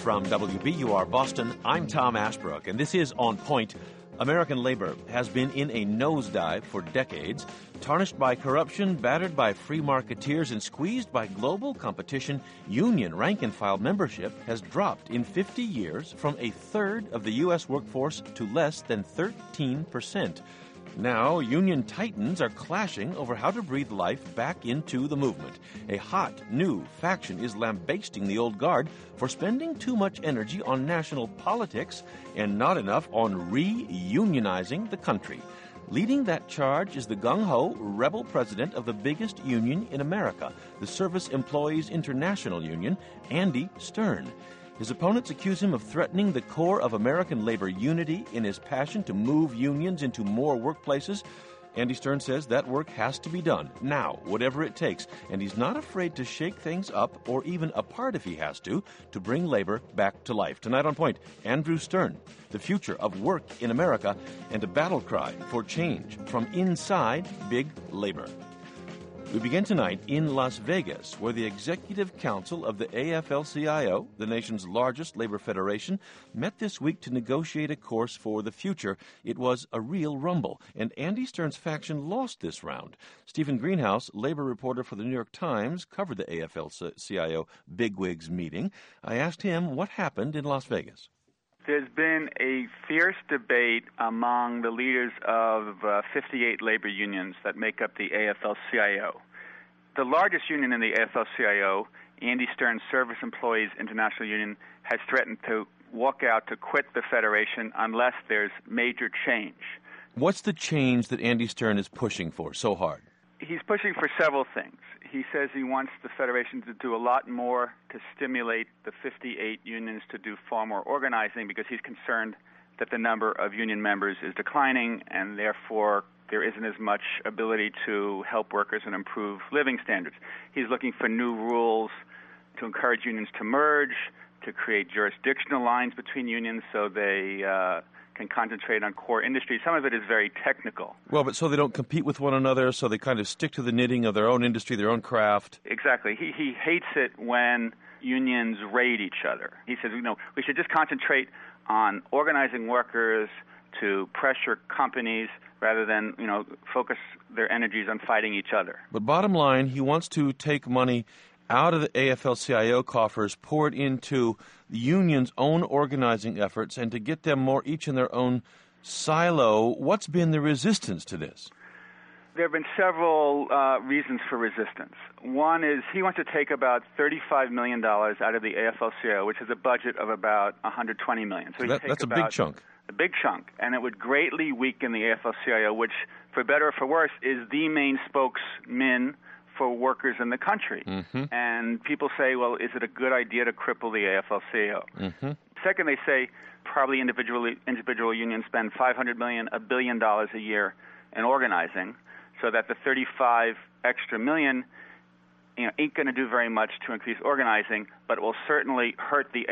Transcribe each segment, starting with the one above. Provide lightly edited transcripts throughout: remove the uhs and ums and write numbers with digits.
From WBUR Boston, I'm Tom Ashbrook, and this is On Point. American labor has been in a nosedive for decades, tarnished by corruption, battered by free marketeers, and squeezed by global competition. Union rank-and-file membership has dropped in 50 years from a third of the U.S. workforce to less than 13%. Now, union titans are clashing over how to breathe life back into the movement. A hot, new faction is lambasting the old guard for spending too much energy on national politics and not enough on re-unionizing the country. Leading that charge is the gung-ho rebel president of the biggest union in America, the Service Employees International Union, Andy Stern. His opponents accuse him of threatening the core of American labor unity in his passion to move unions into more workplaces. Andy Stern says that work has to be done, now, whatever it takes, and he's not afraid to shake things up or even apart if he has to bring labor back to life. Tonight on Point, Andrew Stern, the future of work in America, and a battle cry for change from inside big labor. We begin tonight in Las Vegas, where the Executive Council of the AFL-CIO, the nation's largest labor federation, met this week to negotiate a course for the future. It was a real rumble, and Andy Stern's faction lost this round. Stephen Greenhouse, labor reporter for the New York Times, covered the AFL-CIO bigwigs meeting. I asked him what happened in Las Vegas. There's been a fierce debate among the leaders of 58 labor unions that make up the AFL-CIO. The largest union in the AFL-CIO, Andy Stern's Service Employees International Union, has threatened to walk out to quit the federation unless there's major change. What's the change that Andy Stern is pushing for so hard? He's pushing for several things. He says he wants the federation to do a lot more to stimulate the 58 unions to do far more organizing because he's concerned that the number of union members is declining and therefore there isn't as much ability to help workers and improve living standards. He's looking for new rules to encourage unions to merge, to create jurisdictional lines between unions so they can concentrate on core industries. Some of it is very technical. Well, but so they don't compete with one another, so they kind of stick to the knitting of their own industry, their own craft. Exactly. He hates it when unions raid each other. He says, we should just concentrate on organizing workers to pressure companies rather than, focus their energies on fighting each other. But bottom line, he wants to take money out of the AFL-CIO coffers, pour it into the union's own organizing efforts, and to get them more each in their own silo. What's been the resistance to this? There have been several reasons for resistance. One is he wants to take about $35 million out of the AFL-CIO, which has a budget of about $120 million. So that's a big chunk. A big chunk, and it would greatly weaken the AFL-CIO, which, for better or for worse, is the main spokesman for workers in the country. Mm-hmm. And people say, well, is it a good idea to cripple the AFL-CIO? Mm-hmm. Second, they say probably individual unions spend $500 million, $1 billion a year in organizing, so that the 35 extra million ain't going to do very much to increase organizing, but it will certainly hurt the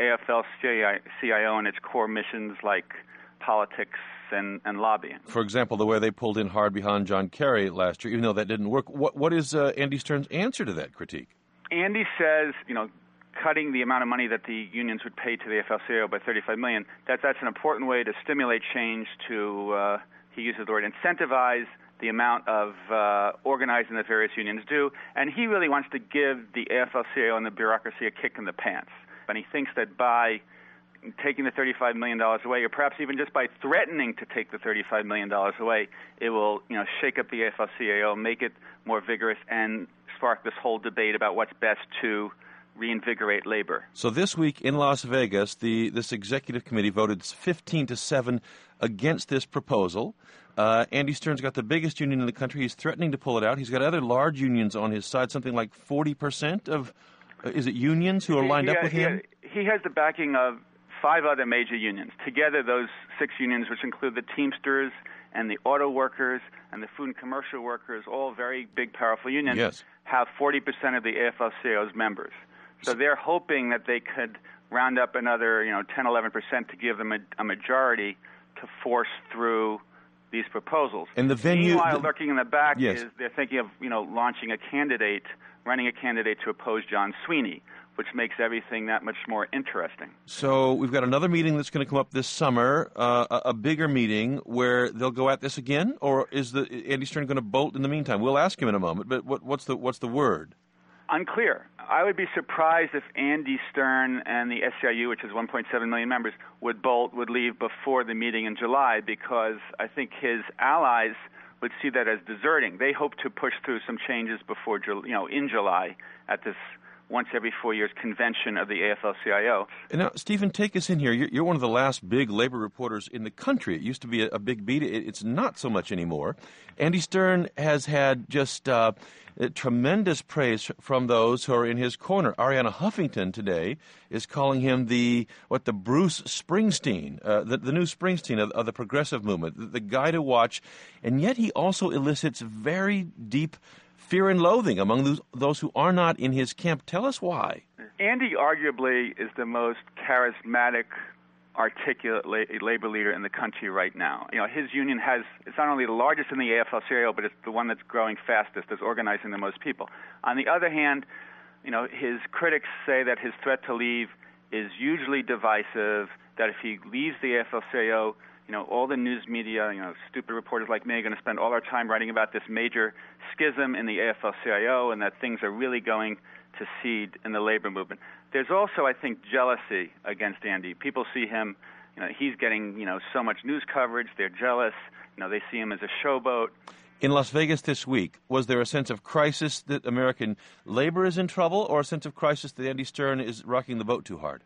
AFL-CIO and its core missions like politics and lobbying. For example, the way they pulled in hard behind John Kerry last year, even though that didn't work. What is Andy Stern's answer to that critique? Andy says, cutting the amount of money that the unions would pay to the AFL-CIO by $35 million, that's an important way to stimulate change, to, he uses the word, incentivize the amount of organizing that various unions do. And he really wants to give the AFL-CIO and the bureaucracy a kick in the pants. And he thinks that by taking the $35 million away, or perhaps even just by threatening to take the $35 million away, it will, shake up the AFL-CIO, make it more vigorous, and spark this whole debate about what's best to reinvigorate labor. So this week in Las Vegas, this executive committee voted 15-7 against this proposal. Andy Stern's got the biggest union in the country. He's threatening to pull it out. He's got other large unions on his side, something like 40% of, is it unions who are lined up with him? He has the backing of 5 other major unions. Together, those 6 unions, which include the Teamsters and the auto workers and the food and commercial workers, all very big, powerful unions, yes, have 40% of the AFL-CIO's members. So they're hoping that they could round up another, 10, 11% to give them a majority to force through these proposals. And the venue, meanwhile, lurking in the back yes, is they're thinking of, launching a candidate running a candidate to oppose John Sweeney, which makes everything that much more interesting. So we've got another meeting that's going to come up this summer, a bigger meeting where they'll go at this again, or is Andy Stern going to bolt in the meantime? We'll ask him in a moment, but what's the word? Unclear. I would be surprised if Andy Stern and the SEIU, which is 1.7 million members, would leave before the meeting in July, because I think his allies would see that as deserting. They hope to push through some changes before, in July at this once every 4 years convention of the AFL-CIO. And now, Stephen, take us in here. You're one of the last big labor reporters in the country. It used to be a big beat. It's not so much anymore. Andy Stern has had just tremendous praise from those who are in his corner. Arianna Huffington today is calling him the Bruce Springsteen, the new Springsteen of the progressive movement, the guy to watch. And yet he also elicits very deep fear and loathing among those who are not in his camp. Tell us why. Andy arguably is the most charismatic, articulate labor leader in the country right now. His union it's not only the largest in the AFL-CIO, but it's the one that's growing fastest, that's organizing the most people. On the other hand, his critics say that his threat to leave is hugely divisive, that if he leaves the AFL-CIO, all the news media, stupid reporters like me are going to spend all our time writing about this major schism in the AFL-CIO and that things are really going to seed in the labor movement. There's also, I think, jealousy against Andy. People see him, he's getting, so much news coverage. They're jealous. They see him as a showboat. In Las Vegas this week, was there a sense of crisis that American labor is in trouble, or a sense of crisis that Andy Stern is rocking the boat too hard?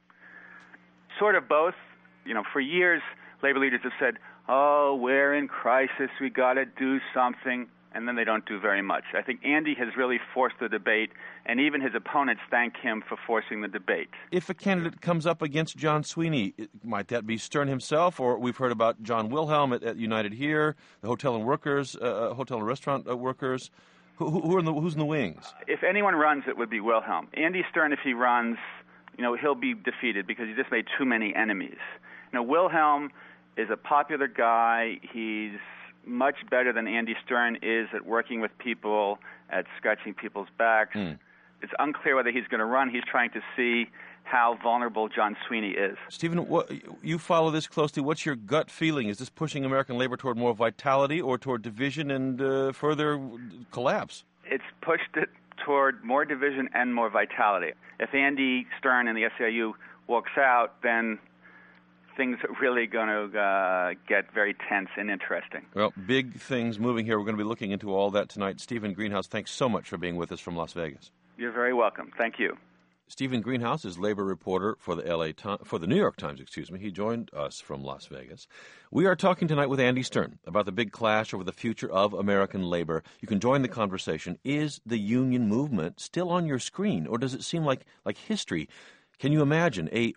Sort of both. For years, labor leaders have said, oh, we're in crisis, we got to do something, and then they don't do very much. I think Andy has really forced the debate, and even his opponents thank him for forcing the debate. If a candidate comes up against John Sweeney, might that be Stern himself, or we've heard about John Wilhelm at United Here, the hotel and restaurant workers? Who's in the wings? If anyone runs, it would be Wilhelm. Andy Stern, if he runs, he'll be defeated because he just made too many enemies. Wilhelm is a popular guy. He's much better than Andy Stern is at working with people, at scratching people's backs. It's unclear whether he's going to run. He's trying to see how vulnerable John Sweeney is. Stephen, you follow this closely. What's your gut feeling? Is this pushing American labor toward more vitality or toward division and further collapse? It's pushed it toward more division and more vitality. If Andy Stern and the SEIU walks out, then things are really going to get very tense and interesting. Well, big things moving here. We're going to be looking into all that tonight. Stephen Greenhouse, thanks so much for being with us from Las Vegas. You're very welcome. Thank you. Stephen Greenhouse is labor reporter for the New York Times. He joined us from Las Vegas. We are talking tonight with Andy Stern about the big clash over the future of American labor. You can join the conversation. Is the union movement still on your screen, or does it seem like history? Can you imagine a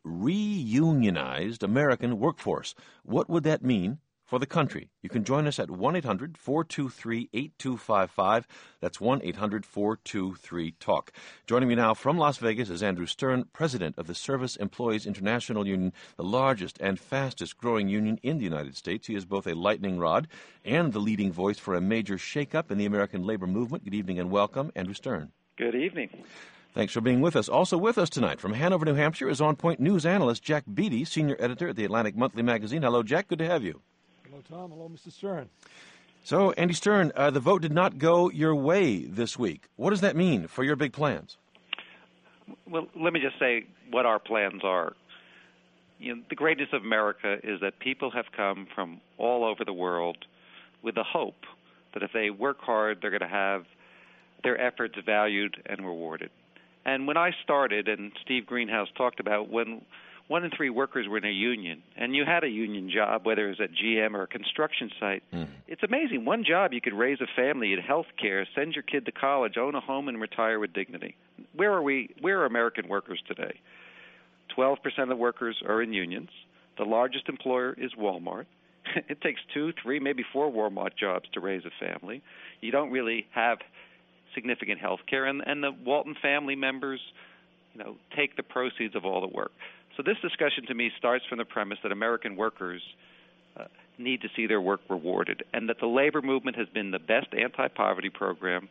reunionized American workforce? What would that mean for the country? You can join us at 1-800-423-8255. That's 1-800-423-TALK. Joining me now from Las Vegas is Andrew Stern, president of the Service Employees International Union, the largest and fastest-growing union in the United States. He is both a lightning rod and the leading voice for a major shakeup in the American labor movement. Good evening and welcome, Andrew Stern. Good evening. Thanks for being with us. Also with us tonight from Hanover, New Hampshire is On Point news analyst Jack Beatty, senior editor at the Atlantic Monthly magazine. Hello, Jack. Good to have you. Hello, Tom. Hello, Mr. Stern. So, Andy Stern, the vote did not go your way this week. What does that mean for your big plans? Well, let me just say what our plans are. The greatness of America is that people have come from all over the world with the hope that if they work hard, they're going to have their efforts valued and rewarded. And when I started, and Steve Greenhouse talked about when 1 in 3 workers were in a union, and you had a union job, whether it was at GM or a construction site, it's amazing. One job, you could raise a family, get health care, send your kid to college, own a home, and retire with dignity. Where are we? Where are American workers today? 12% of the workers are in unions. The largest employer is Walmart. It takes 2, 3, maybe 4 Walmart jobs to raise a family. You don't really have significant health care, and the Walton family members, take the proceeds of all the work. So this discussion to me starts from the premise that American workers need to see their work rewarded, and that the labor movement has been the best anti-poverty program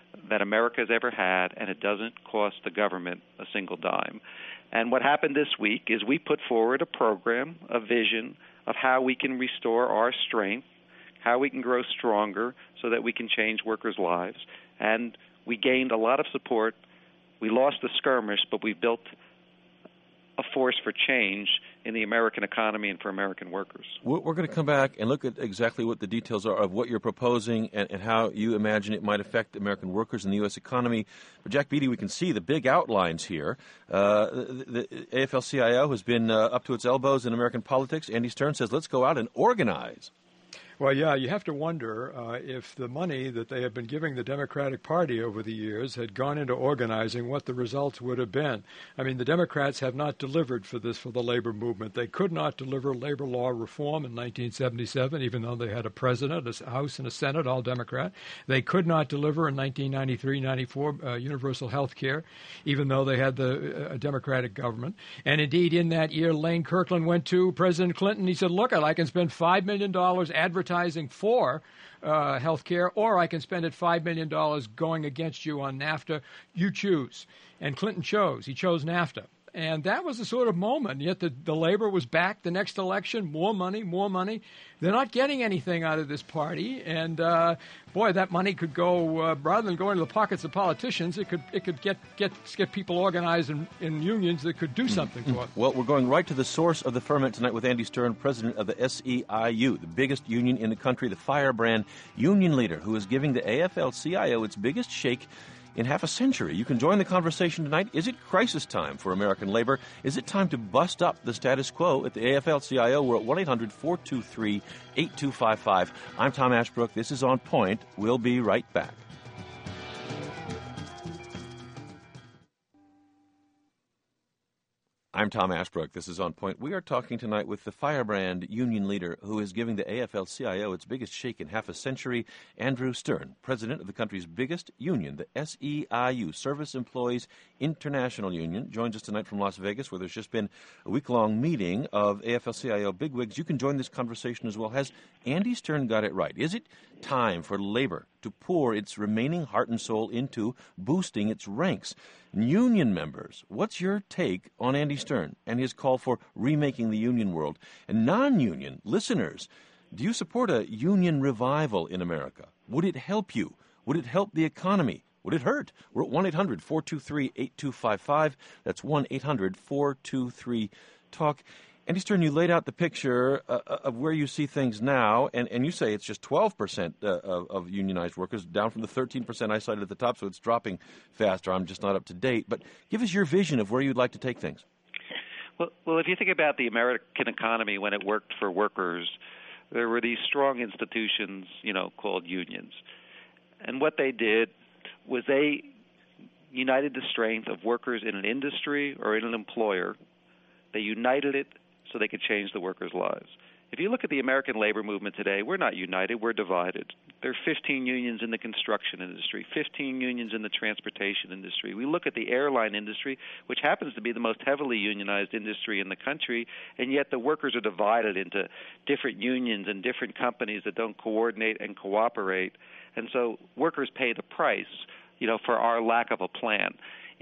that America has ever had, and it doesn't cost the government a single dime. And what happened this week is we put forward a program, a vision of how we can restore our strength, how we can grow stronger so that we can change workers' lives. And we gained a lot of support. We lost the skirmish, but we built a force for change in the American economy and for American workers. We're going to come back and look at exactly what the details are of what you're proposing and how you imagine it might affect American workers and the U.S. economy. But, Jack Beatty, we can see the big outlines here. The AFL-CIO has been up to its elbows in American politics. Andy Stern says, let's go out and organize. Well, yeah, you have to wonder if the money that they have been giving the Democratic Party over the years had gone into organizing, what the results would have been. I mean, the Democrats have not delivered for the labor movement. They could not deliver labor law reform in 1977, even though they had a president, a House, and a Senate, all Democrat. They could not deliver in 1993-94 universal health care, even though they had a Democratic government. And indeed, in that year, Lane Kirkland went to President Clinton. He said, look, I can spend $5 million advertising for health care, or I can spend it $5 million going against you on NAFTA. You choose. And Clinton chose. He chose NAFTA. And that was the sort of moment. Yet the labor was back the next election. More money, more money. They're not getting anything out of this party. And, boy, that money could go, rather than go into the pockets of politicians, it could get people organized in unions that could do something for them. Well, we're going right to the source of the ferment tonight with Andy Stern, president of the SEIU, the biggest union in the country, the firebrand union leader who is giving the AFL-CIO its biggest shake in half a century. You can join the conversation tonight. Is it crisis time for American labor? Is it time to bust up the status quo at the AFL-CIO? We're at 1-800-423-8255. I'm Tom Ashbrook. This is On Point. We'll be right back. I'm Tom Ashbrook. This is On Point. We are talking tonight with the firebrand union leader who is giving the AFL-CIO its biggest shake in half a century, Andrew Stern, president of the country's biggest union, the SEIU, Service Employees International Union, joins us tonight from Las Vegas, where there's just been a week-long meeting of AFL-CIO bigwigs. You can join this conversation as well. Has Andy Stern got it right? Is it time for labor to pour its remaining heart and soul into boosting its ranks? Union members, what's your take on Andy Stern and his call for remaking the union world? And non-union listeners, do you support a union revival in America? Would it help you? Would it help the economy? Would it hurt? We're at 1-800-423-8255. That's 1-800-423-TALK. Andy Stern, you laid out the picture of where you see things now, and you say it's just 12% of unionized workers, down from the 13% I cited at the top, so it's dropping faster. I'm just not up to date. But give us your vision of where you'd like to take things. Well, if you think about the American economy when it worked for workers, there were these strong institutions, called unions. And what they did was they united the strength of workers in an industry or in an employer. They united it so they could change the workers' lives. If you look at the American labor movement today, we're not united, we're divided. There are 15 unions in the construction industry, 15 unions in the transportation industry. We look at the airline industry, which happens to be the most heavily unionized industry in the country, and yet the workers are divided into different unions and different companies that don't coordinate and cooperate. And so workers pay the price, for our lack of a plan.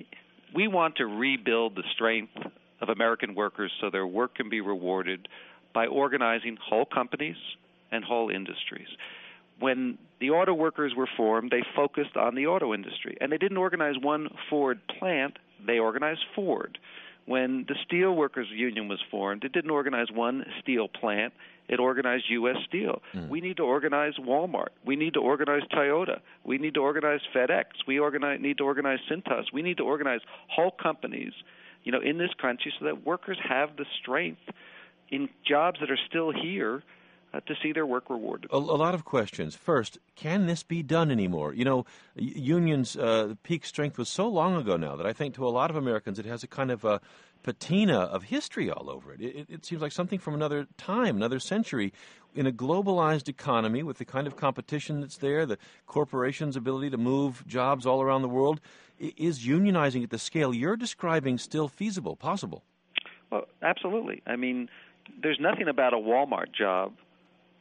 We want to rebuild the strength of American workers so their work can be rewarded by organizing whole companies and whole industries. When the auto workers were formed, they focused on the auto industry, and they didn't organize one Ford plant, they organized Ford. When the Steel Workers Union was formed, it didn't organize one steel plant, it organized U.S. Steel. We need to organize Walmart. We need to organize Toyota. We need to organize FedEx. We need to organize Cintas. We need to organize whole companies in this country so that workers have the strength in jobs that are still here to see their work rewarded. A lot of questions. First, can this be done anymore? Unions' peak strength was so long ago now that I think to a lot of Americans it has a kind of a patina of history all over it. It seems like something from another time, another century. In a globalized economy with the kind of competition that's there, the corporations' ability to move jobs all around the world, is unionizing at the scale you're describing still feasible, possible? Well, absolutely. I mean, there's nothing about a Walmart job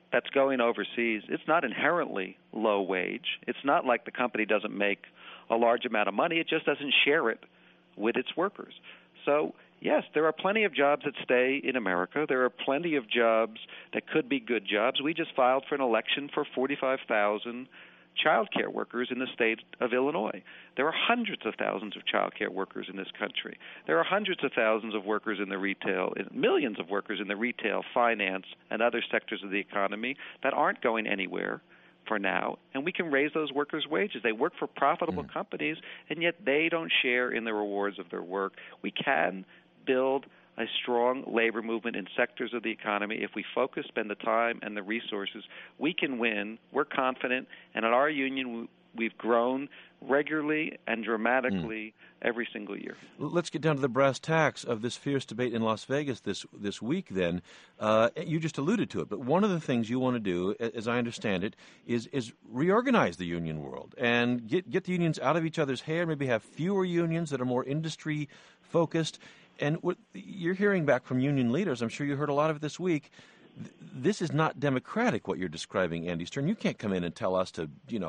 that's going overseas, it's not inherently low wage. It's not like the company doesn't make a large amount of money. It just doesn't share it with its workers. So, yes, there are plenty of jobs that stay in America. There are plenty of jobs that could be good jobs. We just filed for an election for 45,000 child care workers in the state of Illinois. There are hundreds of thousands of child care workers in this country. There are hundreds of thousands of workers in the retail, millions of workers in the retail, finance, and other sectors of the economy that aren't going anywhere for now, and we can raise those workers' wages. They work for profitable companies, and yet they don't share in the rewards of their work. We can build a strong labor movement in sectors of the economy. If we focus, spend the time and the resources, we can win. We're confident, and at our union, we've grown regularly and dramatically every single year. Let's get down to the brass tacks of this fierce debate in Las Vegas this week then. You just alluded to it, but one of the things you want to do, as I understand it, is reorganize the union world and get the unions out of each other's hair, maybe have fewer unions that are more industry-focused. And what you're hearing back from union leaders, I'm sure you heard a lot of it this week, this is not democratic, what you're describing, Andy Stern. You can't come in and tell us to,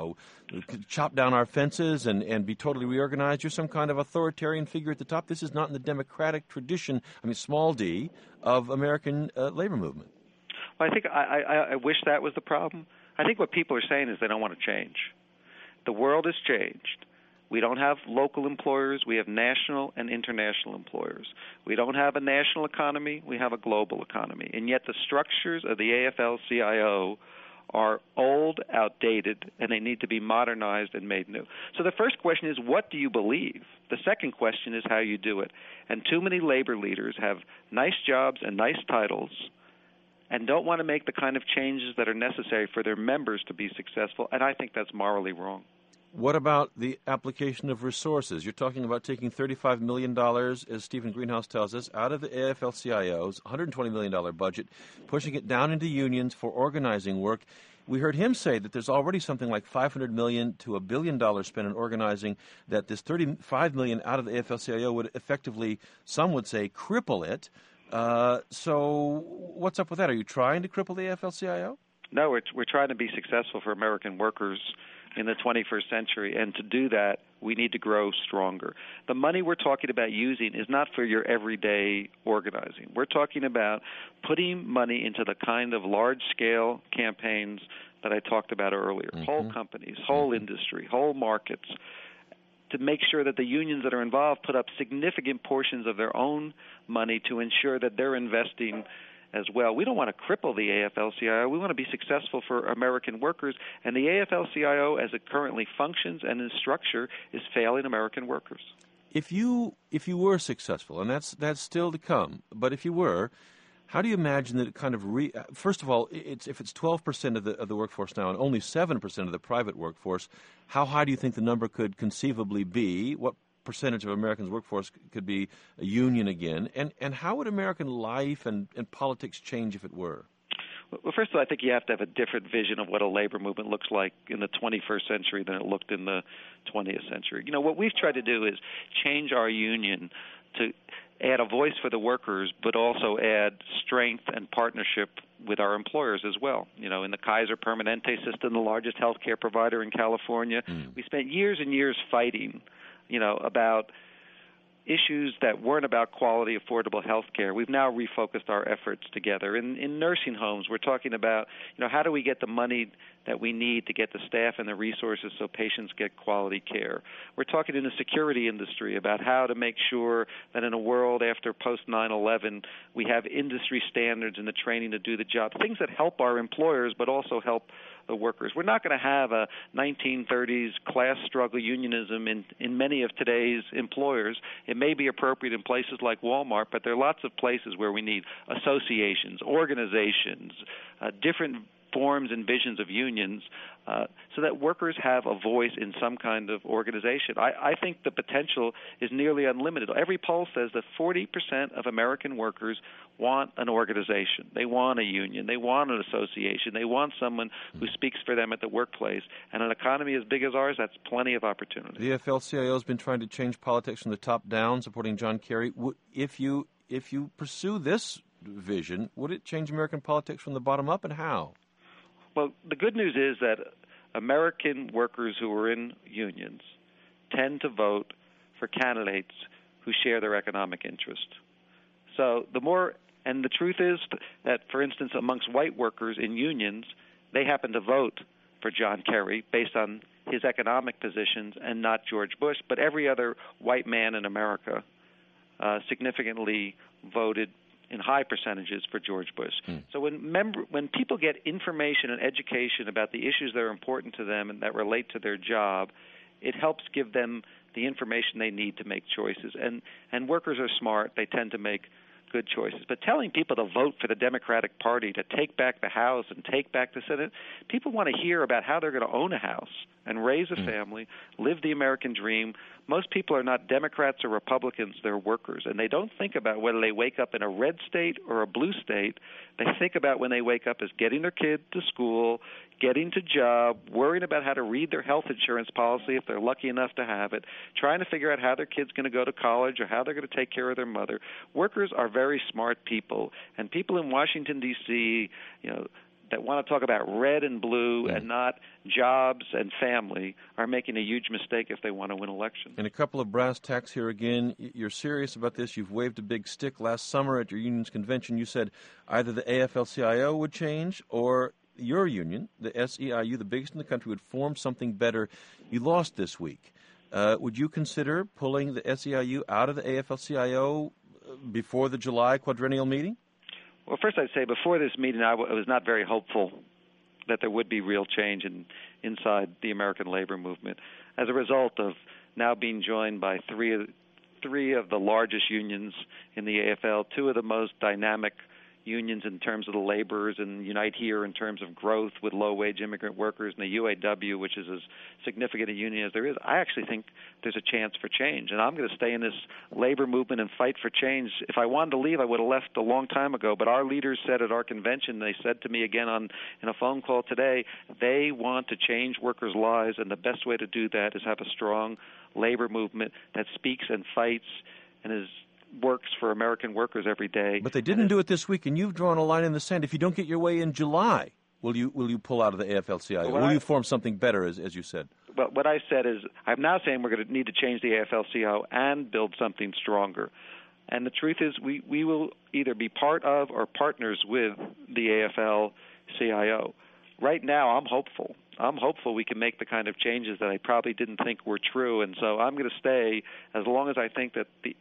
chop down our fences and be totally reorganized. You're some kind of authoritarian figure at the top. This is not in the democratic tradition, small d, of American labor movement. Well, I think I wish that was the problem. I think what people are saying is they don't want to change. The world has changed. We don't have local employers. We have national and international employers. We don't have a national economy. We have a global economy. And yet the structures of the AFL-CIO are old, outdated, and they need to be modernized and made new. So the first question is, what do you believe? The second question is how you do it. And too many labor leaders have nice jobs and nice titles and don't want to make the kind of changes that are necessary for their members to be successful, and I think that's morally wrong. What about the application of resources? You're talking about taking $35 million, as Stephen Greenhouse tells us, out of the AFL-CIO's $120 million budget, pushing it down into unions for organizing work. We heard him say that there's already something like $500 million to $1 billion spent in organizing, that this $35 million out of the AFL-CIO would effectively, some would say, cripple it. So what's up with that? Are you trying to cripple the AFL-CIO? No, we're trying to be successful for American workers in the 21st century, and to do that, we need to grow stronger. The money we're talking about using is not for your everyday organizing. We're talking about putting money into the kind of large-scale campaigns that I talked about earlier, whole companies, whole industry, whole markets, to make sure that the unions that are involved put up significant portions of their own money to ensure that they're investing as well. We don't want to cripple the AFL-CIO. We want to be successful for American workers, and the AFL-CIO, as it currently functions and in structure, is failing American workers. If you were successful, and that's still to come, but if you were, how do you imagine that it kind of first of all, if it's 12% of the workforce now and only 7% of the private workforce, how high do you think the number could conceivably be? What percentage of Americans' workforce could be a union again? And how would American life and politics change if it were? Well, first of all, I think you have to have a different vision of what a labor movement looks like in the 21st century than it looked in the 20th century. What we've tried to do is change our union to add a voice for the workers, but also add strength and partnership with our employers as well. In the Kaiser Permanente system, the largest healthcare provider in California, we spent years and years fighting about issues that weren't about quality, affordable health care. We've now refocused our efforts together. In nursing homes, we're talking about, how do we get the money that we need to get the staff and the resources so patients get quality care. We're talking in the security industry about how to make sure that in a world after post-9/11, we have industry standards and the training to do the job, things that help our employers but also help the workers. We're not going to have a 1930s class struggle unionism in many of today's employers. It may be appropriate in places like Walmart, but there are lots of places where we need associations, organizations, different forms and visions of unions so that workers have a voice in some kind of organization. I think the potential is nearly unlimited. Every poll says that 40% of American workers want an organization. They want a union. They want an association. They want someone who speaks for them at the workplace. And an economy as big as ours, that's plenty of opportunity. The AFL-CIO has been trying to change politics from the top down, supporting John Kerry. If you pursue this vision, would it change American politics from the bottom up, and how? Well, the good news is that American workers who are in unions tend to vote for candidates who share their economic interest. So and the truth is that, for instance, amongst white workers in unions, they happen to vote for John Kerry based on his economic positions and not George Bush, but every other white man in America significantly voted in high percentages for George Bush. So when people get information and education about the issues that are important to them and that relate to their job, it helps give them the information they need to make choices. And workers are smart. They tend to make good choices. But telling people to vote for the Democratic Party, to take back the House and take back the Senate, people want to hear about how they're going to own a house and raise a family, live the American dream. Most people are not Democrats or Republicans, they're workers. And they don't think about whether they wake up in a red state or a blue state. They think about when they wake up as getting their kid to school, getting to job, worrying about how to read their health insurance policy if they're lucky enough to have it, trying to figure out how their kid's going to go to college or how they're going to take care of their mother. Workers are very smart people, and people in Washington, D.C., that want to talk about red and blue and not jobs and family are making a huge mistake if they want to win elections. And a couple of brass tacks here again. You're serious about this. You've waved a big stick. Last summer at your union's convention, you said either the AFL-CIO would change or your union, the SEIU, the biggest in the country, would form something better. You lost this week. Would you consider pulling the SEIU out of the AFL-CIO before the July quadrennial meeting? Well, first I'd say before this meeting I was not very hopeful that there would be real change inside the American labor movement. As a result of now being joined by three of the largest unions in the AFL, two of the most dynamic unions in terms of the laborers, and Unite Here in terms of growth with low-wage immigrant workers, and the UAW, which is as significant a union as there is, I actually think there's a chance for change. And I'm going to stay in this labor movement and fight for change. If I wanted to leave, I would have left a long time ago. But our leaders said at our convention, they said to me again in a phone call today, they want to change workers' lives, and the best way to do that is have a strong labor movement that speaks and fights and works for American workers every day. But they didn't do it this week, and you've drawn a line in the sand. If you don't get your way in July, will you pull out of the AFL-CIO? Will you form something better, as you said? Well, what I said is I'm now saying we're going to need to change the AFL-CIO and build something stronger. And the truth is we will either be part of or partners with the AFL-CIO. Right now, I'm hopeful. I'm hopeful we can make the kind of changes that I probably didn't think were true, and so I'm going to stay as long as I think that the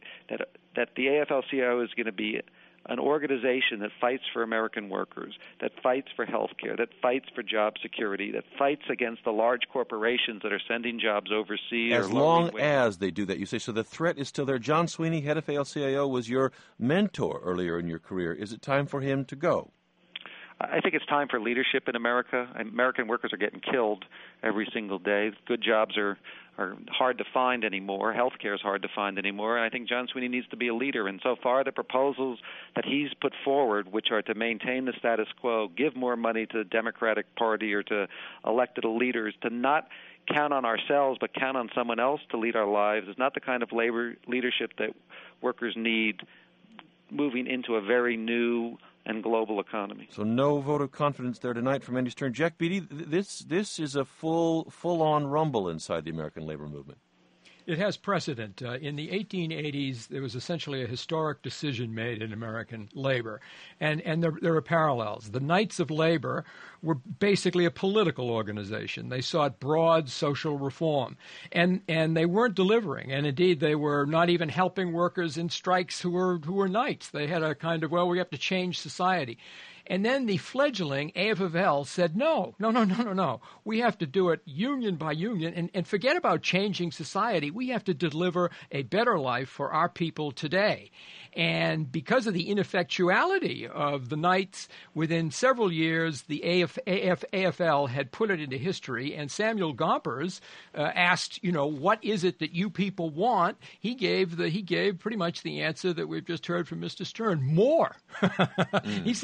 AFL-CIO is going to be an organization that fights for American workers, that fights for health care, that fights for job security, that fights against the large corporations that are sending jobs overseas. As long as they do that, you say. So the threat is still there. John Sweeney, head of AFL-CIO, was your mentor earlier in your career. Is it time for him to go? I think it's time for leadership in America. American workers are getting killed every single day. Good jobs are hard to find anymore. Health care is hard to find anymore. And I think John Sweeney needs to be a leader. And so far, the proposals that he's put forward, which are to maintain the status quo, give more money to the Democratic Party or to elected leaders, to not count on ourselves but count on someone else to lead our lives, is not the kind of labor leadership that workers need moving into a very new and global economy. So no vote of confidence there tonight from Andy Stern. Jack Beatty, this is a full-on rumble inside the American labor movement. It has precedent. In the 1880s, there was essentially a historic decision made in American labor, and there are parallels. The Knights of Labor were basically a political organization. They sought broad social reform, and they weren't delivering. And indeed, they were not even helping workers in strikes who were knights. They had a kind of, we have to change society. And then the fledgling AFL said, no. We have to do it union by union and forget about changing society. We have to deliver a better life for our people today. And because of the ineffectuality of the Knights, within several years, the AFL had put it into history, and Samuel Gompers asked, what is it that you people want? He gave pretty much the answer that we've just heard from Mr. Stern, more. He said, we want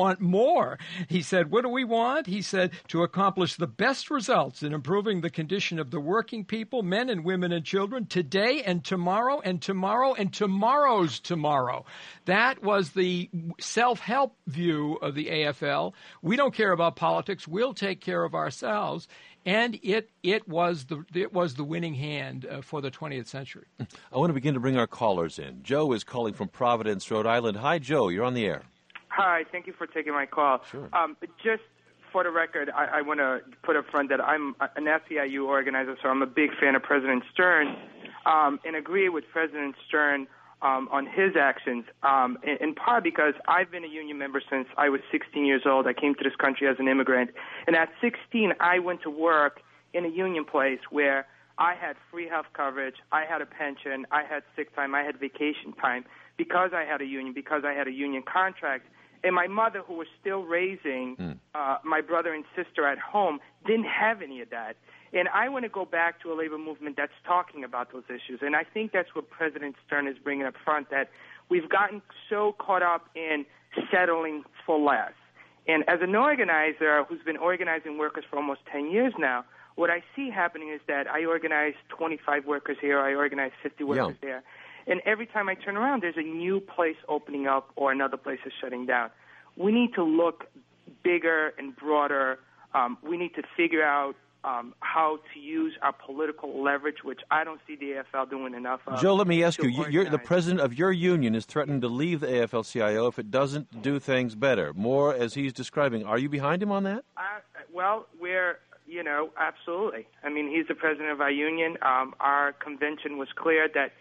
want more. He said, what do we want? He said, to accomplish the best results in improving the condition of the working people, men and women and children, today and tomorrow and tomorrow and tomorrow's tomorrow. That was the self-help view of the AFL. We don't care about politics. We'll take care of ourselves. And it was the winning hand for the 20th century. I want to begin to bring our callers in. Joe is calling from Providence, Rhode Island. Hi, Joe. You're on the air. Hi. Thank you for taking my call. Sure. Just for the record, I want to put up front that I'm an SEIU organizer, so I'm a big fan of President Stern, and agree with President Stern on his actions, in part because I've been a union member since I was 16 years old. I came to this country as an immigrant. And at 16, I went to work in a union place where I had free health coverage, I had a pension, I had sick time, I had vacation time because I had a union, because I had a union contract. And my mother, who was still raising my brother and sister at home, didn't have any of that. And I want to go back to a labor movement that's talking about those issues. And I think that's what President Stern is bringing up front, that we've gotten so caught up in settling for less. And as an organizer who's been organizing workers for almost 10 years now, what I see happening is that I organize 25 workers here, I organize 50 workers there. And every time I turn around, there's a new place opening up or another place is shutting down. We need to look bigger and broader. We need to figure out how to use our political leverage, which I don't see the AFL doing enough of. Joe, let me ask you, you're the president of your union is threatening to leave the AFL-CIO if it doesn't do things better, more as he's describing. Are you behind him on that? Well, absolutely. I mean, he's the president of our union. Our convention was clear that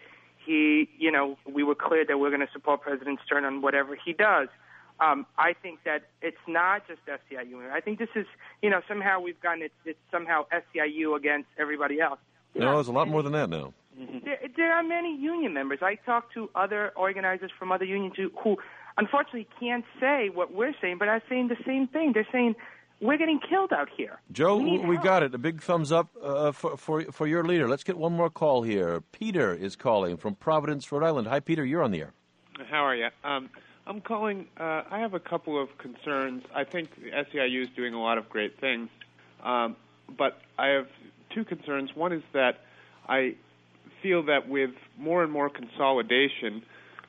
we were clear that we're going to support President Stern on whatever he does. I think that it's not just SEIU. I think this is, somehow we've gotten it's somehow SEIU against everybody else. No, there's a lot more than that now. There are many union members. I talk to other organizers from other unions who unfortunately can't say what we're saying, but are saying the same thing. They're saying, we're getting killed out here. Joe, we got it. A big thumbs up for your leader. Let's get one more call here. Peter is calling from Providence, Rhode Island. Hi, Peter. You're on the air. How are you? I'm calling. I have a couple of concerns. I think the SEIU is doing a lot of great things, but I have two concerns. One is that I feel that with more and more consolidation,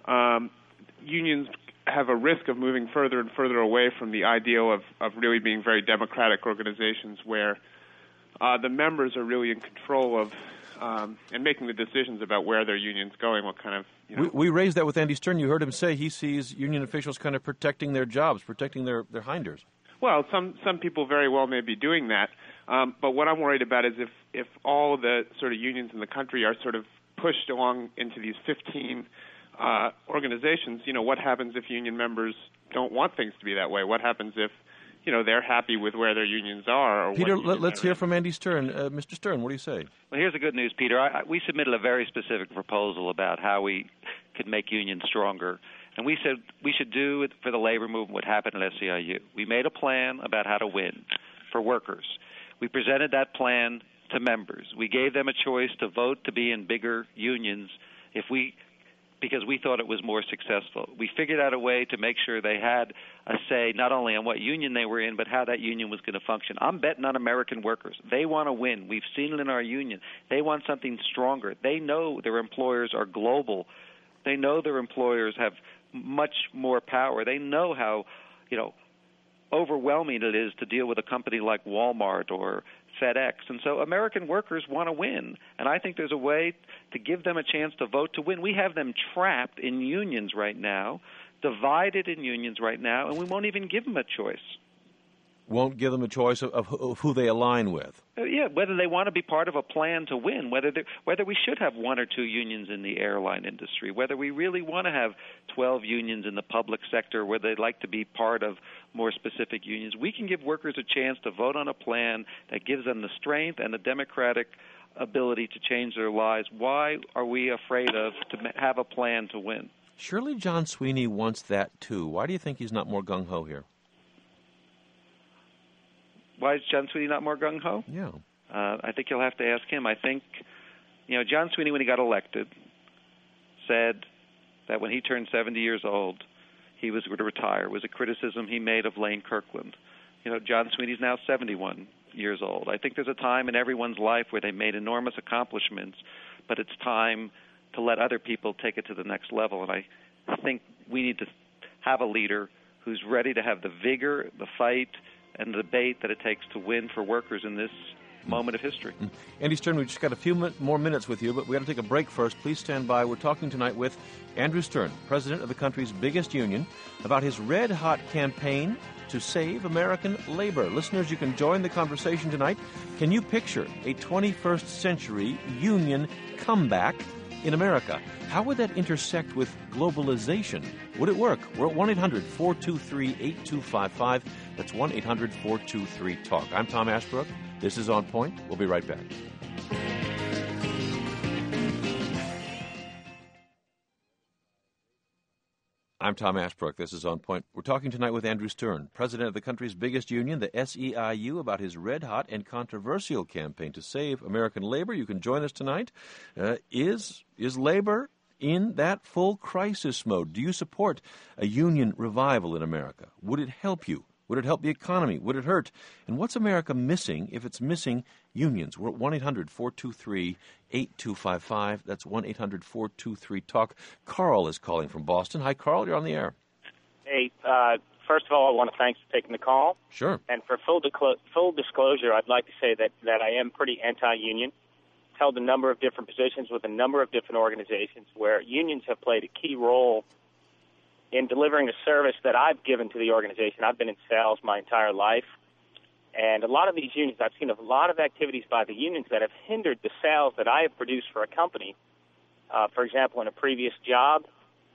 unions have a risk of moving further and further away from the ideal of really being very democratic organizations where the members are really in control of and making the decisions about where their union's going, what kind of... We raised that with Andy Stern. You heard him say he sees union officials kind of protecting their jobs, protecting their hinders. Well, some people very well may be doing that, but what I'm worried about is if all the sort of unions in the country are sort of pushed along into these 15 organizations, what happens if union members don't want things to be that way? What happens if, they're happy with where their unions are? Or Peter, let's hear from Andy Stern. Mr. Stern, what do you say? Well, here's the good news, Peter. We submitted a very specific proposal about how we could make unions stronger. And we said we should do it for the labor movement what happened at SEIU. We made a plan about how to win for workers. We presented that plan to members. We gave them a choice to vote to be in bigger unions because we thought it was more successful. We figured out a way to make sure they had a say not only on what union they were in, but how that union was going to function. I'm betting on American workers. They want to win. We've seen it in our union. They want something stronger. They know their employers are global. They know their employers have much more power. They know how, overwhelming it is to deal with a company like Walmart or FedEx. And so American workers want to win. And I think there's a way to give them a chance to vote to win. We have them trapped in unions right now, divided in unions right now, and we won't even give them a choice. Won't give them a choice of who they align with. Yeah, whether they want to be part of a plan to win, whether we should have one or two unions in the airline industry, whether we really want to have 12 unions in the public sector, where they'd like to be part of more specific unions. We can give workers a chance to vote on a plan that gives them the strength and the democratic ability to change their lives. Why are we afraid to have a plan to win? Surely John Sweeney wants that too. Why do you think he's not more gung-ho here? Why is John Sweeney not more gung-ho? Yeah. I think you'll have to ask him. I think, John Sweeney, when he got elected, said that when he turned 70 years old, he was going to retire, was a criticism he made of Lane Kirkland. John Sweeney's now 71 years old. I think there's a time in everyone's life where they made enormous accomplishments, but it's time to let other people take it to the next level. And I think we need to have a leader who's ready to have the vigor, the fight, and the debate that it takes to win for workers in this moment of history. Andy Stern, we've just got a few more minutes with you, but we got to take a break first. Please stand by. We're talking tonight with Andrew Stern, president of the country's biggest union, about his red-hot campaign to save American labor. Listeners, you can join the conversation tonight. Can you picture a 21st century union comeback in America? How would that intersect with globalization? Would it work? We're at 1-800-423-8255. That's 1-800-423-TALK. I'm Tom Ashbrook. This is On Point. We'll be right back. I'm Tom Ashbrook. This is On Point. We're talking tonight with Andrew Stern, president of the country's biggest union, the SEIU, about his red-hot and controversial campaign to save American labor. You can join us tonight. Is labor in that full crisis mode? Do you support a union revival in America? Would it help you? Would it help the economy? Would it hurt? And what's America missing if it's missing unions? We're at 1-800-423-8255. That's 1-800-423-TALK. Carl is calling from Boston. Hi, Carl. You're on the air. Hey, first of all, I want to thanks for taking the call. Sure. And for full disclosure, I'd like to say that I am pretty anti-union. Held a number of different positions with a number of different organizations where unions have played a key role in delivering a service that I've given to the organization. I've been in sales my entire life. And a lot of these unions, I've seen a lot of activities by the unions that have hindered the sales that I have produced for a company. For example, in a previous job,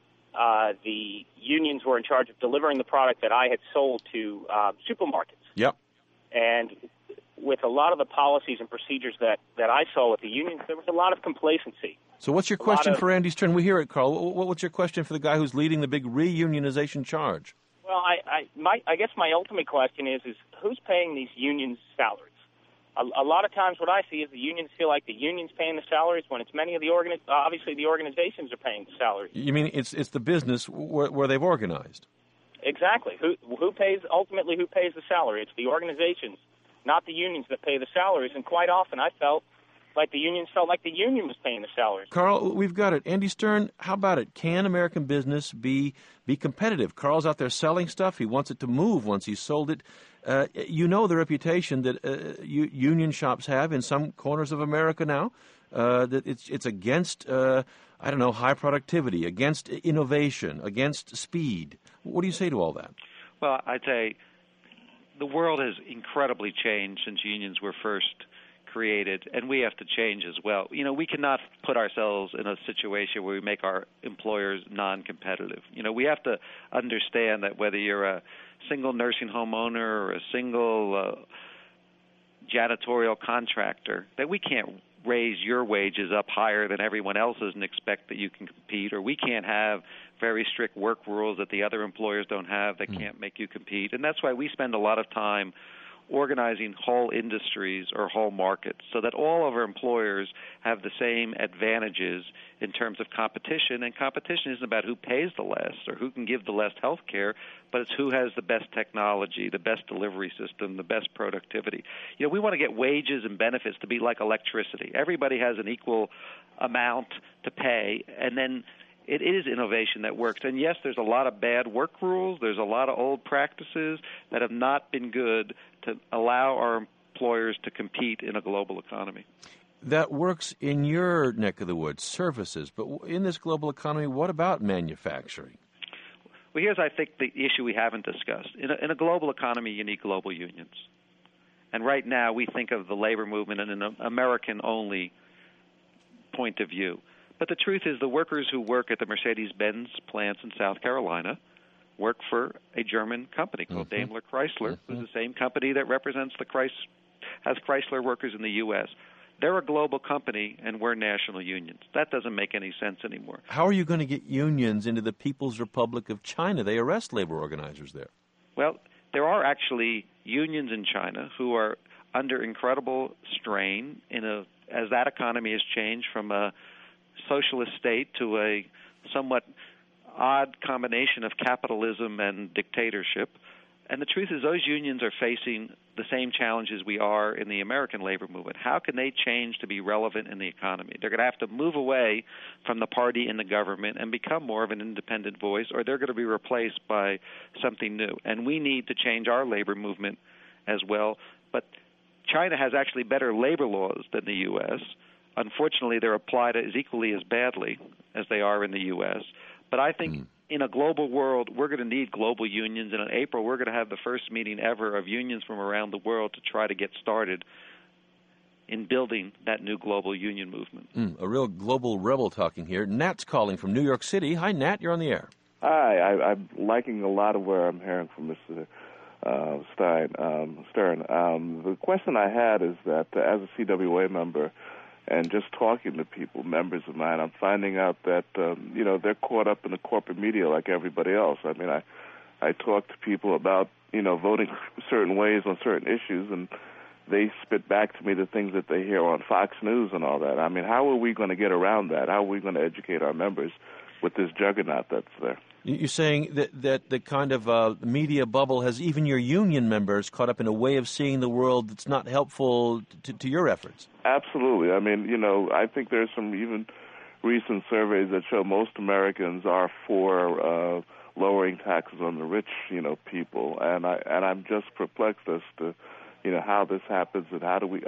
the unions were in charge of delivering the product that I had sold to supermarkets. Yep. And with a lot of the policies and procedures that I saw with the unions, there was a lot of complacency. So what's your question for Andy Stern? We hear it, Carl. What's your question for the guy who's leading the big reunionization charge? Well, I guess my ultimate question is who's paying these unions' salaries? A lot of times what I see is the unions feel like the union's paying the salaries when it's many of the obviously the organizations are paying the salaries. You mean it's the business where they've organized? Exactly. Who pays the salary? It's the organizations, not the unions, that pay the salaries. And quite often I felt like the unions felt like the union was paying the salaries. Carl, we've got it. Andy Stern, how about it? Can American business be competitive? Carl's out there selling stuff. He wants it to move once he's sold it. You know the reputation that union shops have in some corners of America now, that it's against, high productivity, against innovation, against speed. What do you say to all that? Well, I'd say the world has incredibly changed since unions were first created, and we have to change as well. We cannot put ourselves in a situation where we make our employers non-competitive. We have to understand that whether you're a single nursing home owner or a single janitorial contractor, that we can't raise your wages up higher than everyone else's and expect that you can compete, or we can't have very strict work rules that the other employers don't have that can't make you compete. And that's why we spend a lot of time organizing whole industries or whole markets so that all of our employers have the same advantages in terms of competition. And competition isn't about who pays the less or who can give the less health care, but it's who has the best technology, the best delivery system, the best productivity. We want to get wages and benefits to be like electricity. Everybody has an equal amount to pay, and then it is innovation that works. And yes, there's a lot of bad work rules. There's a lot of old practices that have not been good to allow our employers to compete in a global economy. That works in your neck of the woods, services. But in this global economy, what about manufacturing? Well, here's, I think, the issue we haven't discussed. In a global economy, you need global unions. And right now, we think of the labor movement in an American-only point of view. But the truth is the workers who work at the Mercedes-Benz plants in South Carolina work for a German company called Daimler Chrysler, who's the same company that represents has Chrysler workers in the U.S. They're a global company, and we're national unions. That doesn't make any sense anymore. How are you going to get unions into the People's Republic of China? They arrest labor organizers there. Well, there are actually unions in China who are under incredible strain as that economy has changed from a socialist state to a somewhat odd combination of capitalism and dictatorship. And the truth is those unions are facing the same challenges we are in the American labor movement. How can they change to be relevant in the economy? They're going to have to move away from the party in the government and become more of an independent voice, or they're going to be replaced by something new. And we need to change our labor movement as well. But China has actually better labor laws than the U.S. Unfortunately, they're applied as equally as badly as they are in the U.S. But I think in a global world, we're going to need global unions. And in April, we're going to have the first meeting ever of unions from around the world to try to get started in building that new global union movement. A real global rebel talking here. Nat's calling from New York City. Hi, Nat. You're on the air. Hi. I'm liking a lot of where I'm hearing from Mr. Stern. The question I had is that as a CWA member, and just talking to people, members of mine, I'm finding out that, they're caught up in the corporate media like everybody else. I mean, I talk to people about, voting certain ways on certain issues, and they spit back to me the things that they hear on Fox News and all that. I mean, how are we going to get around that? How are we going to educate our members with this juggernaut that's there? You're saying that the kind of media bubble has even your union members caught up in a way of seeing the world that's not helpful to your efforts? Absolutely. I mean, I think there's some even recent surveys that show most Americans are for lowering taxes on the rich, people, and I'm just perplexed as to, how this happens and how do we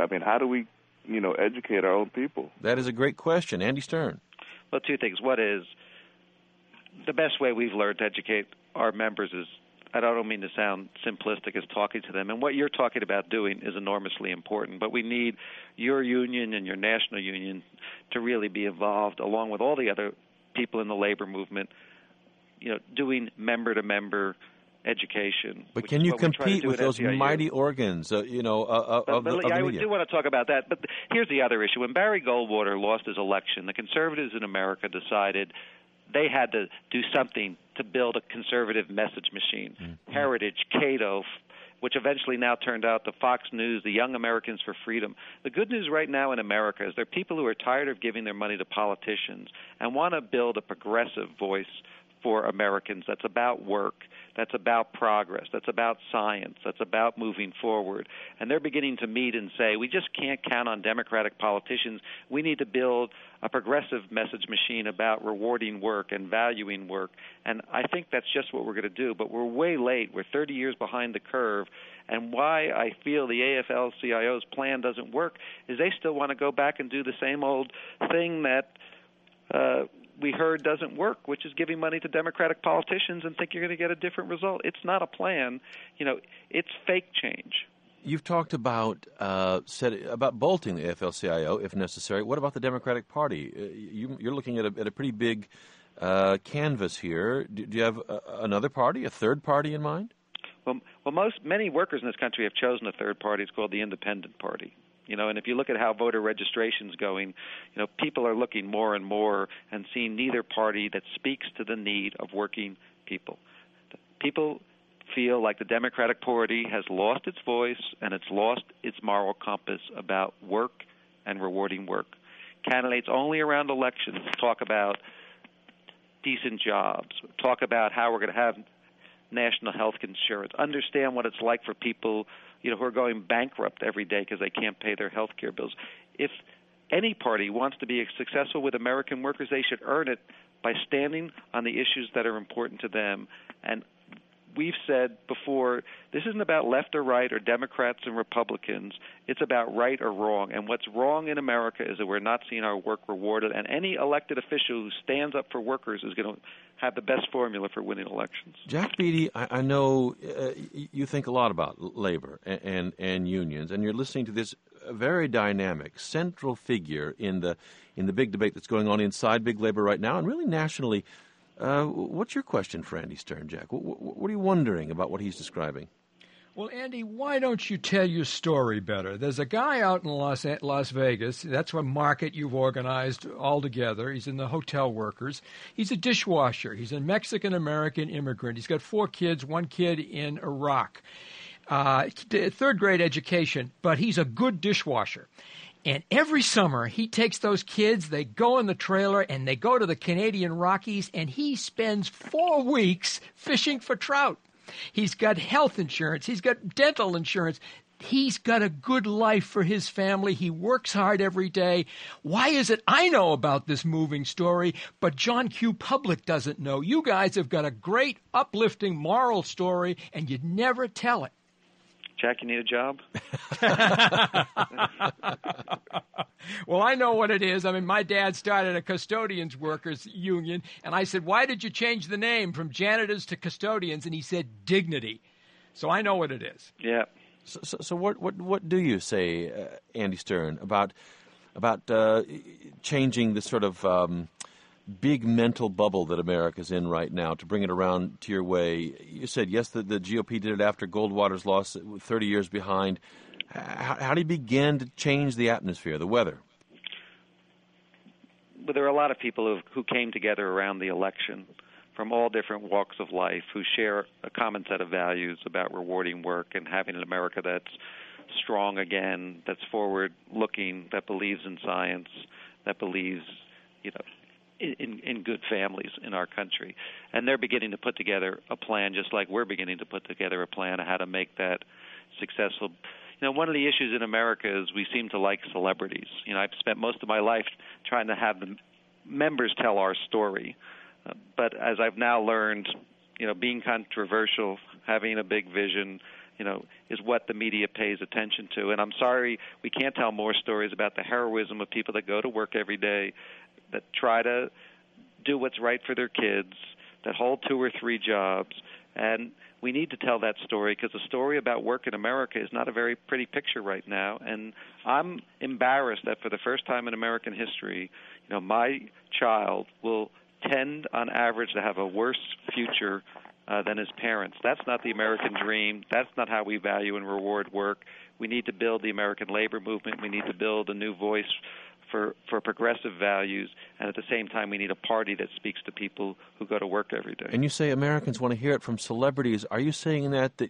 educate our own people? That is a great question. Andy Stern. Well, two things. One is, the best way we've learned to educate our members is, I don't mean to sound simplistic, is talking to them. And what you're talking about doing is enormously important. But we need your union and your national union to really be involved, along with all the other people in the labor movement, doing member-to-member education. But can you compete with those mighty organs, of the media? I do want to talk about that. But here's the other issue. When Barry Goldwater lost his election, the conservatives in America decided they had to do something to build a conservative message machine. Mm-hmm. Heritage, Cato, which eventually now turned out to Fox News, the Young Americans for Freedom. The good news right now in America is there are people who are tired of giving their money to politicians and want to build a progressive voice for Americans that's about work, that's about progress, that's about science, that's about moving forward. And they're beginning to meet and say, we just can't count on Democratic politicians. We need to build a progressive message machine about rewarding work and valuing work. And I think that's just what we're going to do. But we're way late. We're 30 years behind the curve. And why I feel the AFL-CIO's plan doesn't work is they still want to go back and do the same old thing that we heard doesn't work, which is giving money to Democratic politicians and think you're going to get a different result. It's not a plan. It's fake change. You've talked about bolting the AFL-CIO if necessary. What about the Democratic Party? You're looking at a pretty big canvas here. Do you have another party, a third party in mind? Well, many workers in this country have chosen a third party. It's called the Independent Party. And if you look at how voter registration's going, people are looking more and more and seeing neither party that speaks to the need of working people. People feel like the Democratic Party has lost its voice and it's lost its moral compass about work and rewarding work. Candidates only around elections talk about decent jobs, talk about how we're going to have national health insurance, understand what it's like for people who are going bankrupt every day because they can't pay their health care bills. If any party wants to be successful with American workers, they should earn it by standing on the issues that are important to them. And we've said before, this isn't about left or right or Democrats and Republicans. It's about right or wrong. And what's wrong in America is that we're not seeing our work rewarded. And any elected official who stands up for workers is going to have the best formula for winning elections. Jack Beatty, I know you think a lot about labor and unions, and you're listening to this very dynamic central figure in the big debate that's going on inside big labor right now and really nationally. What's your question for Andy Stern, Jack? What are you wondering about what he's describing? Well, Andy, why don't you tell your story better? There's a guy out in Las Vegas. That's a market you've organized all together. He's in the hotel workers. He's a dishwasher. He's a Mexican-American immigrant. He's got 4 kids, 1 kid in Iraq. Third-grade education, but he's a good dishwasher. And every summer, he takes those kids, they go in the trailer, and they go to the Canadian Rockies, and he spends 4 weeks fishing for trout. He's got health insurance. He's got dental insurance. He's got a good life for his family. He works hard every day. Why is it I know about this moving story, but John Q. Public doesn't know? You guys have got a great, uplifting, moral story, and you'd never tell it. Jack, you need a job? Well, I know what it is. I mean, my dad started a custodians workers union, and I said, why did you change the name from janitors to custodians? And he said, dignity. So I know what it is. Yeah. So what do you say, Andy Stern, about changing the sort of big mental bubble that America's in right now, to bring it around to your way? You said, yes, the GOP did it after Goldwater's loss, 30 years behind. How do you begin to change the atmosphere, the weather? Well, there are a lot of people who came together around the election from all different walks of life who share a common set of values about rewarding work and having an America that's strong again, that's forward-looking, that believes in science, that believes, in good families in our country. And they're beginning to put together a plan, just like we're beginning to put together a plan of how to make that successful. One of the issues in America is we seem to like celebrities. I've spent most of my life trying to have the members tell our story. But as I've now learned, being controversial, having a big vision, is what the media pays attention to. And I'm sorry we can't tell more stories about the heroism of people that go to work every day, that try to do what's right for their kids, that hold 2 or 3 jobs. And we need to tell that story, because the story about work in America is not a very pretty picture right now. And I'm embarrassed that for the first time in American history, my child will tend on average to have a worse future than his parents. That's not the American dream. That's not how we value and reward work. We need to build the American labor movement. We need to build a new voice for progressive values, and at the same time we need a party that speaks to people who go to work every day. And you say Americans want to hear it from celebrities. Are you saying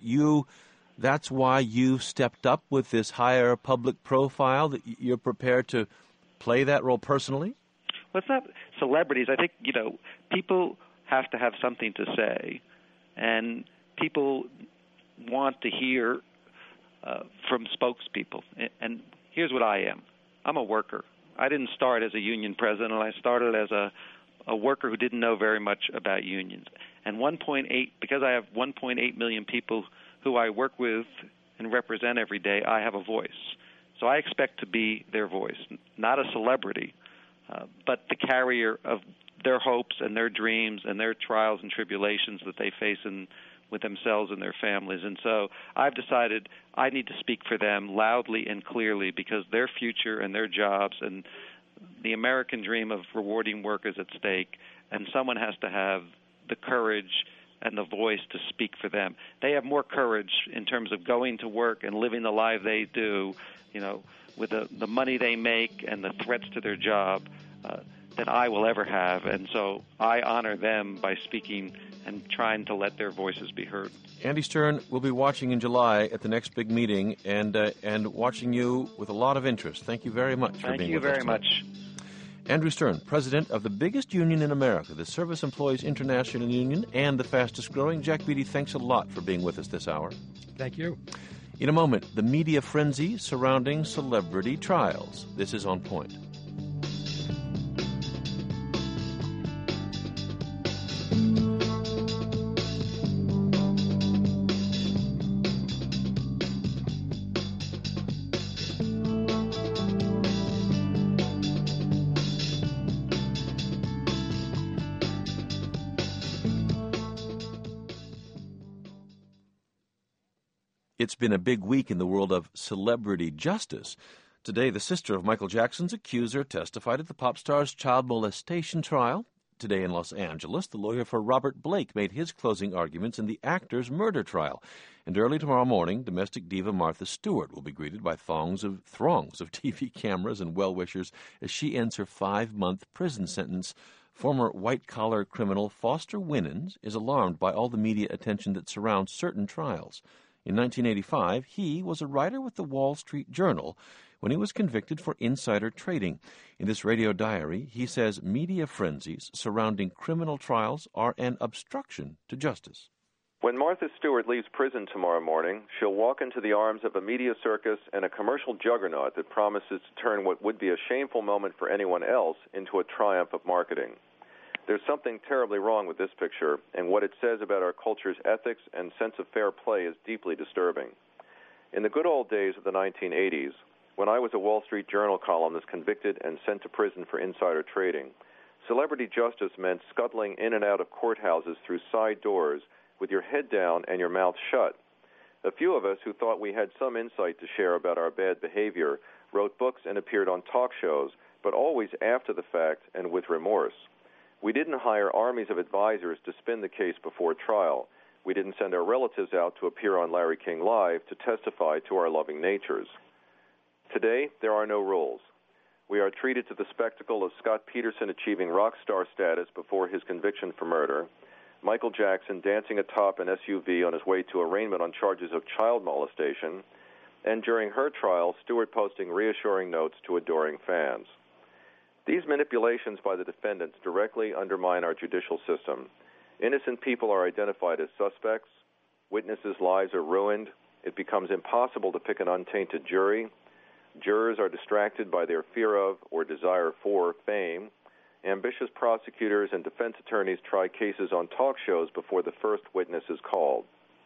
that's why you stepped up with this higher public profile, that you're prepared to play that role personally? Well, it's not celebrities. I think, people have to have something to say, and people want to hear from spokespeople. And here's what I am. I'm a worker. I didn't start as a union president. I started as a worker who didn't know very much about unions. And because I have 1.8 million people who I work with and represent every day, I have a voice. So I expect to be their voice, not a celebrity, but the carrier of their hopes and their dreams and their trials and tribulations that they face with themselves and their families. And so I've decided I need to speak for them loudly and clearly, because their future and their jobs and the American dream of rewarding work is at stake, and someone has to have the courage and the voice to speak for them. They have more courage in terms of going to work and living the life they do, with the money they make and the threats to their job, than I will ever have. And so I honor them by speaking and trying to let their voices be heard. Andy Stern, we'll be watching in July at the next big meeting, and watching you with a lot of interest. Thank you very much for being with us. Thank you very much. Andrew Stern, president of the biggest union in America, the Service Employees International Union, and the fastest growing. Jack Beatty, thanks a lot for being with us this hour. Thank you. In a moment, the media frenzy surrounding celebrity trials. This is On Point. It's been a big week in the world of celebrity justice. Today, the sister of Michael Jackson's accuser testified at the pop star's child molestation trial. Today in Los Angeles, the lawyer for Robert Blake made his closing arguments in the actor's murder trial. And early tomorrow morning, domestic diva Martha Stewart will be greeted by throngs of TV cameras and well-wishers as she ends her 5-month prison sentence. Former white-collar criminal Foster Winans is alarmed by all the media attention that surrounds certain trials. In 1985, he was a writer with the Wall Street Journal when he was convicted for insider trading. In this radio diary, he says media frenzies surrounding criminal trials are an obstruction to justice. When Martha Stewart leaves prison tomorrow morning, she'll walk into the arms of a media circus and a commercial juggernaut that promises to turn what would be a shameful moment for anyone else into a triumph of marketing. There's something terribly wrong with this picture, and what it says about our culture's ethics and sense of fair play is deeply disturbing. In the good old days of the 1980s, when I was a Wall Street Journal columnist convicted and sent to prison for insider trading, celebrity justice meant scuttling in and out of courthouses through side doors with your head down and your mouth shut. A few of us who thought we had some insight to share about our bad behavior wrote books and appeared on talk shows, but always after the fact and with remorse. We didn't hire armies of advisors to spin the case before trial. We didn't send our relatives out to appear on Larry King Live to testify to our loving natures. Today, there are no rules. We are treated to the spectacle of Scott Peterson achieving rock star status before his conviction for murder, Michael Jackson dancing atop an SUV on his way to arraignment on charges of child molestation, and during her trial, Stewart posting reassuring notes to adoring fans. These manipulations by the defendants directly undermine our judicial system. Innocent people are identified as suspects, witnesses' lives are ruined, it becomes impossible to pick an untainted jury, jurors are distracted by their fear of or desire for fame, ambitious prosecutors and defense attorneys try cases on talk shows before the first witness is called.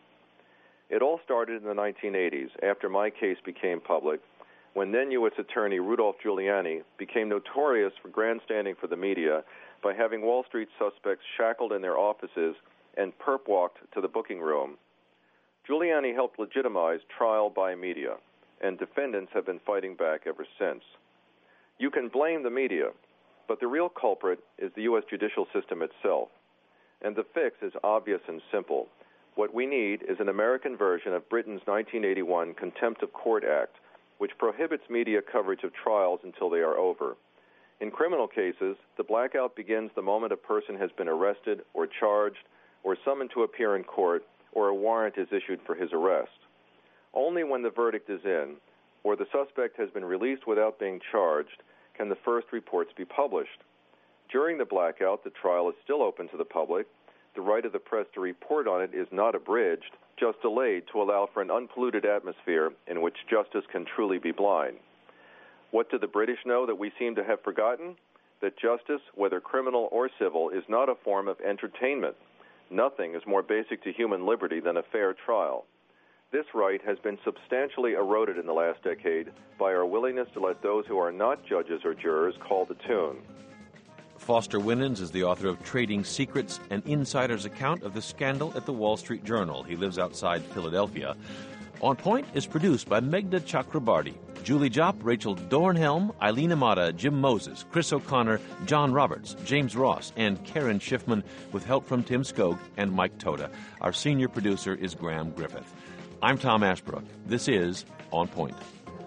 It all started in the 1980s, after my case became public, when then U.S. Attorney Rudolph Giuliani became notorious for grandstanding for the media by having Wall Street suspects shackled in their offices and perp-walked to the booking room. Giuliani helped legitimize trial by media, and defendants have been fighting back ever since. You can blame the media, but the real culprit is the U.S. judicial system itself. And the fix is obvious and simple. What we need is an American version of Britain's 1981 Contempt of Court Act, which prohibits media coverage of trials until they are over. In criminal cases, the blackout begins the moment a person has been arrested or charged or summoned to appear in court or a warrant is issued for his arrest. Only when the verdict is in or the suspect has been released without being charged can the first reports be published. During the blackout, the trial is still open to the public. The right of the press to report on it is not abridged, just delayed to allow for an unpolluted atmosphere in which justice can truly be blind. What do the British know that we seem to have forgotten? That justice, whether criminal or civil, is not a form of entertainment. Nothing is more basic to human liberty than a fair trial. This right has been substantially eroded in the last decade by our willingness to let those who are not judges or jurors call the tune. Foster Winans is the author of Trading Secrets, an insider's account of the scandal at the Wall Street Journal. He lives outside Philadelphia. On Point is produced by Meghna Chakrabarty, Julie Jopp, Rachel Dornhelm, Eileen Amata, Jim Moses, Chris O'Connor, John Roberts, James Ross, and Karen Schiffman, with help from Tim Skog and Mike Toda. Our senior producer is Graham Griffith. I'm Tom Ashbrook. This is On Point.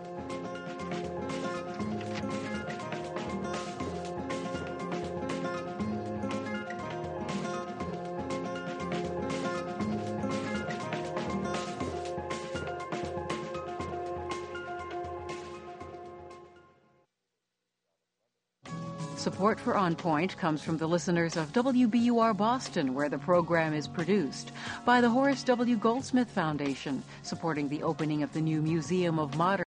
Support for On Point comes from the listeners of WBUR Boston, where the program is produced, by the Horace W. Goldsmith Foundation, supporting the opening of the new Museum of Modern